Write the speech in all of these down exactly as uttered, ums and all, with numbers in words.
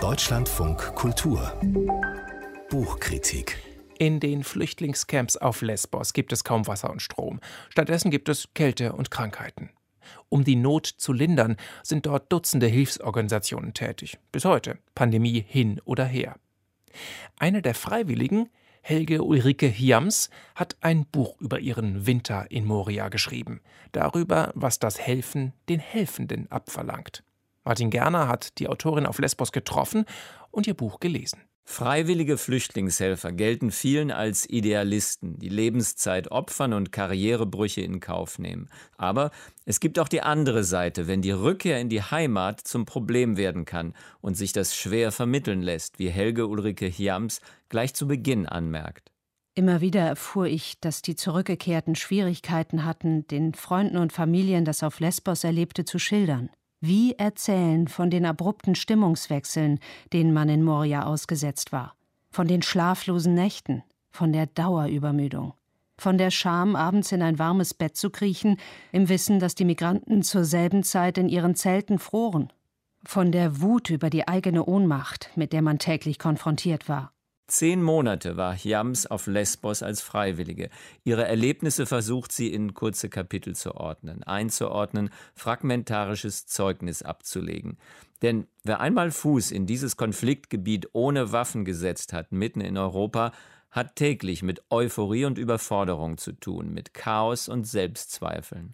Deutschlandfunk Kultur Buchkritik. In den Flüchtlingscamps auf Lesbos gibt es kaum Wasser und Strom. Stattdessen gibt es Kälte und Krankheiten. Um die Not zu lindern, sind dort Dutzende Hilfsorganisationen tätig. Bis heute, Pandemie hin oder her. Eine der Freiwilligen, Helge Ulrike Hiams, hat ein Buch über ihren Winter in Moria geschrieben. Darüber, was das Helfen den Helfenden abverlangt. Martin Gerner hat die Autorin auf Lesbos getroffen und ihr Buch gelesen. Freiwillige Flüchtlingshelfer gelten vielen als Idealisten, die Lebenszeit opfern und Karrierebrüche in Kauf nehmen. Aber es gibt auch die andere Seite, wenn die Rückkehr in die Heimat zum Problem werden kann und sich das schwer vermitteln lässt, wie Helge Ulrike Hiams gleich zu Beginn anmerkt. Immer wieder erfuhr ich, dass die Zurückgekehrten Schwierigkeiten hatten, den Freunden und Familien das auf Lesbos Erlebte zu schildern. Wie erzählen von den abrupten Stimmungswechseln, denen man in Moria ausgesetzt war, von den schlaflosen Nächten, von der Dauerübermüdung, von der Scham, abends in ein warmes Bett zu kriechen, im Wissen, dass die Migranten zur selben Zeit in ihren Zelten froren, von der Wut über die eigene Ohnmacht, mit der man täglich konfrontiert war. Zehn Monate war Hiams auf Lesbos als Freiwillige. Ihre Erlebnisse versucht sie in kurze Kapitel zu ordnen, einzuordnen, fragmentarisches Zeugnis abzulegen. Denn wer einmal Fuß in dieses Konfliktgebiet ohne Waffen gesetzt hat, mitten in Europa, hat täglich mit Euphorie und Überforderung zu tun, mit Chaos und Selbstzweifeln.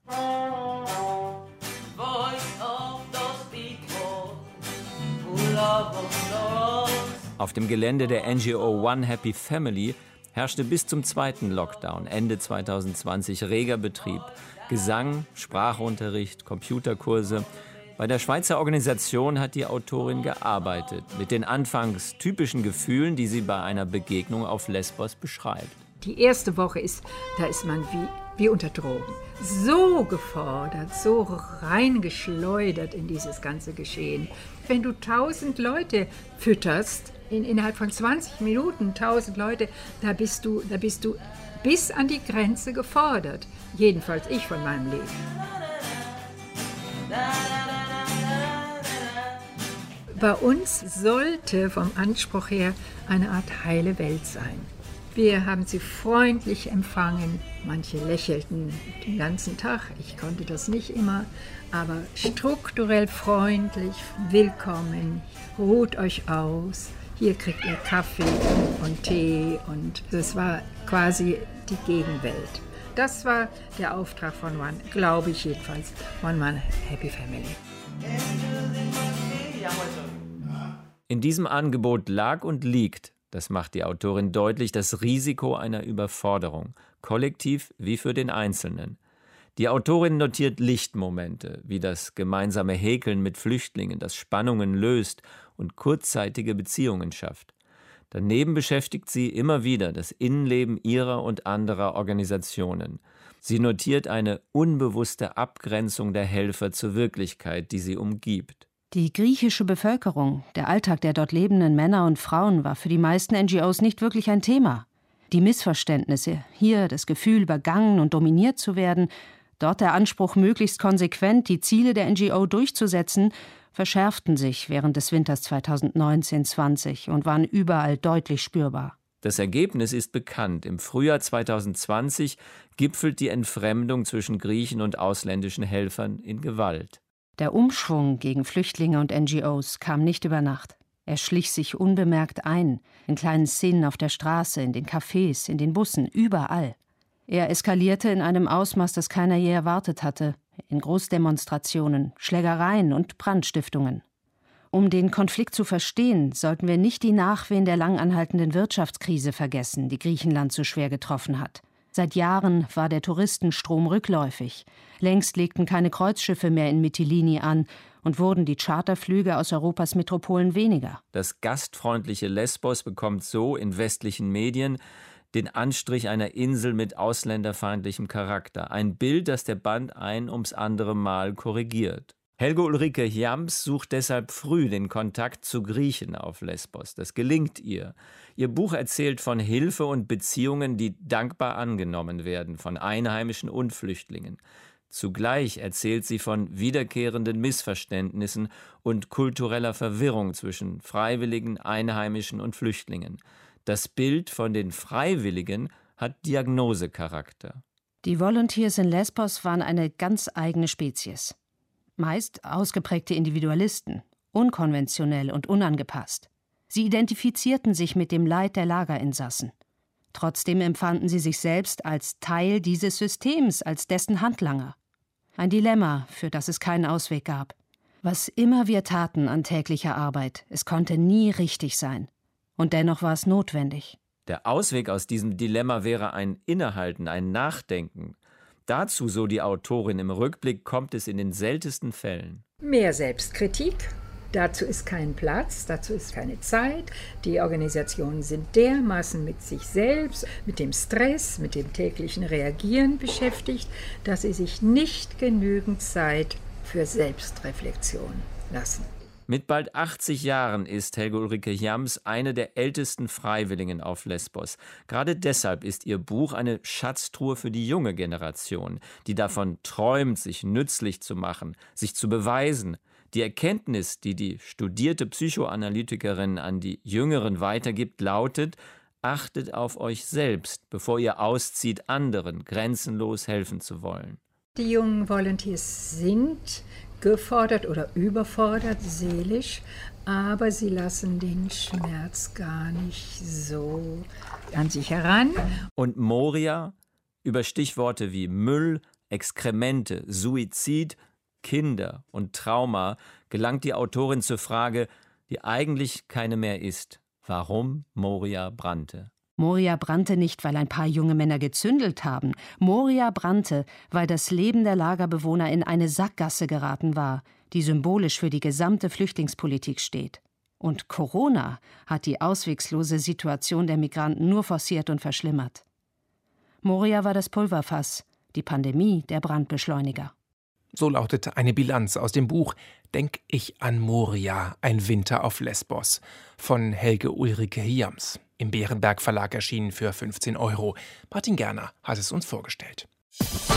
Auf dem Gelände der N G O One Happy Family herrschte bis zum zweiten Lockdown Ende zwanzig zwanzig reger Betrieb. Gesang, Sprachunterricht, Computerkurse. Bei der Schweizer Organisation hat die Autorin gearbeitet, mit den anfangs typischen Gefühlen, die sie bei einer Begegnung auf Lesbos beschreibt. Die erste Woche ist, da ist man wie, wie unter Drogen. So gefordert, so reingeschleudert in dieses ganze Geschehen. Wenn du tausend Leute fütterst, in, innerhalb von zwanzig Minuten tausend Leute, da bist du, da bist du bis an die Grenze gefordert. Jedenfalls ich von meinem Leben. Bei uns sollte vom Anspruch her eine Art heile Welt sein. Wir haben sie freundlich empfangen. Manche lächelten den ganzen Tag. Ich konnte das nicht immer. Aber strukturell freundlich, willkommen, ruht euch aus. Hier kriegt ihr Kaffee und Tee. Und das war quasi die Gegenwelt. Das war der Auftrag von One, glaube ich jedenfalls, One Man Happy Family. In diesem Angebot lag und liegt, das macht die Autorin deutlich, das Risiko einer Überforderung, kollektiv wie für den Einzelnen. Die Autorin notiert Lichtmomente, wie das gemeinsame Häkeln mit Flüchtlingen, das Spannungen löst und kurzzeitige Beziehungen schafft. Daneben beschäftigt sie immer wieder das Innenleben ihrer und anderer Organisationen. Sie notiert eine unbewusste Abgrenzung der Helfer zur Wirklichkeit, die sie umgibt. Die griechische Bevölkerung, der Alltag der dort lebenden Männer und Frauen war für die meisten N G Os nicht wirklich ein Thema. Die Missverständnisse, hier das Gefühl, übergangen und dominiert zu werden, dort der Anspruch, möglichst konsequent die Ziele der N G O durchzusetzen, verschärften sich während des Winters zweitausendneunzehn zwanzig und waren überall deutlich spürbar. Das Ergebnis ist bekannt. Im Frühjahr zweitausendzwanzig gipfelt die Entfremdung zwischen Griechen und ausländischen Helfern in Gewalt. Der Umschwung gegen Flüchtlinge und N G Os kam nicht über Nacht. Er schlich sich unbemerkt ein, in kleinen Szenen auf der Straße, in den Cafés, in den Bussen, überall. Er eskalierte in einem Ausmaß, das keiner je erwartet hatte, in Großdemonstrationen, Schlägereien und Brandstiftungen. Um den Konflikt zu verstehen, sollten wir nicht die Nachwehen der lang anhaltenden Wirtschaftskrise vergessen, die Griechenland so schwer getroffen hat. Seit Jahren war der Touristenstrom rückläufig. Längst legten keine Kreuzschiffe mehr in Mytilini an und wurden die Charterflüge aus Europas Metropolen weniger. Das gastfreundliche Lesbos bekommt so in westlichen Medien den Anstrich einer Insel mit ausländerfeindlichem Charakter. Ein Bild, das der Band ein ums andere Mal korrigiert. Helge Ulrike Hiams sucht deshalb früh den Kontakt zu Griechen auf Lesbos. Das gelingt ihr. Ihr Buch erzählt von Hilfe und Beziehungen, die dankbar angenommen werden, von Einheimischen und Flüchtlingen. Zugleich erzählt sie von wiederkehrenden Missverständnissen und kultureller Verwirrung zwischen Freiwilligen, Einheimischen und Flüchtlingen. Das Bild von den Freiwilligen hat Diagnosecharakter. Die Volunteers in Lesbos waren eine ganz eigene Spezies. Meist ausgeprägte Individualisten, unkonventionell und unangepasst. Sie identifizierten sich mit dem Leid der Lagerinsassen. Trotzdem empfanden sie sich selbst als Teil dieses Systems, als dessen Handlanger. Ein Dilemma, für das es keinen Ausweg gab. Was immer wir taten an täglicher Arbeit, es konnte nie richtig sein. Und dennoch war es notwendig. Der Ausweg aus diesem Dilemma wäre ein Innehalten, ein Nachdenken. Dazu, so die Autorin im Rückblick, kommt es in den seltensten Fällen. Mehr Selbstkritik. Dazu ist kein Platz, dazu ist keine Zeit. Die Organisationen sind dermaßen mit sich selbst, mit dem Stress, mit dem täglichen Reagieren beschäftigt, dass sie sich nicht genügend Zeit für Selbstreflexion lassen. Mit bald achtzig Jahren ist Helge Ulrike Hiams eine der ältesten Freiwilligen auf Lesbos. Gerade deshalb ist ihr Buch eine Schatztruhe für die junge Generation, die davon träumt, sich nützlich zu machen, sich zu beweisen. Die Erkenntnis, die die studierte Psychoanalytikerin an die Jüngeren weitergibt, lautet: Achtet auf euch selbst, bevor ihr auszieht, anderen grenzenlos helfen zu wollen. Die jungen Volunteers sind gefordert oder überfordert seelisch, aber sie lassen den Schmerz gar nicht so an sich heran. Und Moria, über Stichworte wie Müll, Exkremente, Suizid, Kinder und Trauma, gelangt die Autorin zur Frage, die eigentlich keine mehr ist: Warum Moria brannte. Moria brannte nicht, weil ein paar junge Männer gezündelt haben. Moria brannte, weil das Leben der Lagerbewohner in eine Sackgasse geraten war, die symbolisch für die gesamte Flüchtlingspolitik steht. Und Corona hat die auswegslose Situation der Migranten nur forciert und verschlimmert. Moria war das Pulverfass, die Pandemie der Brandbeschleuniger. So lautet eine Bilanz aus dem Buch »Denk ich an Moria, ein Winter auf Lesbos« von Helge Ulrike Hiams. Im Bärenberg Verlag erschienen für fünfzehn Euro. Martin Gerner hat es uns vorgestellt.